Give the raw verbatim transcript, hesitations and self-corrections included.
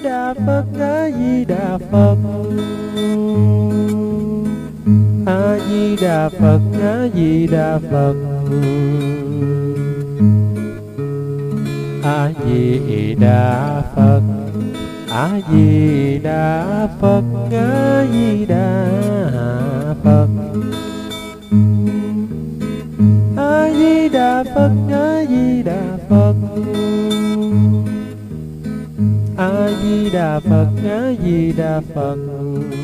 Đà Phật, A Di Đà Phật. A Di Đà Phật, A Di Đà Phật. A Di Đà Phật, A Di Đà Phật, A Di Đà Phật. A Di Đà Phật, A Di Đà Phật. A Di Đà Phật, A Di Đà Phật.